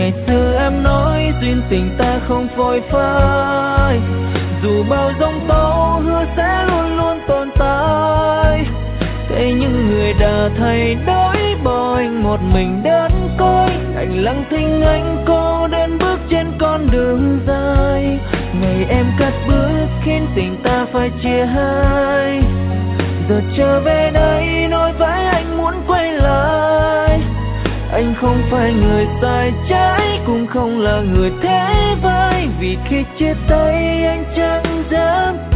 Ngày xưa em nói duyên tình ta không phôi phai, dù bao giông tố hứa sẽ luôn luôn tồn tại. Thế nhưng người đã thay đổi, bỏ anh một mình đơn côi. Anh lặng thinh anh cô đơn bước trên con đường dài. Ngày em cất bước khiến tình ta phải chia hai. Giờ trở về đây nói với anh muốn quay lại. Anh không phải người sai trái, cũng không là người thế vai. Vì khi chia tay anh chẳng dám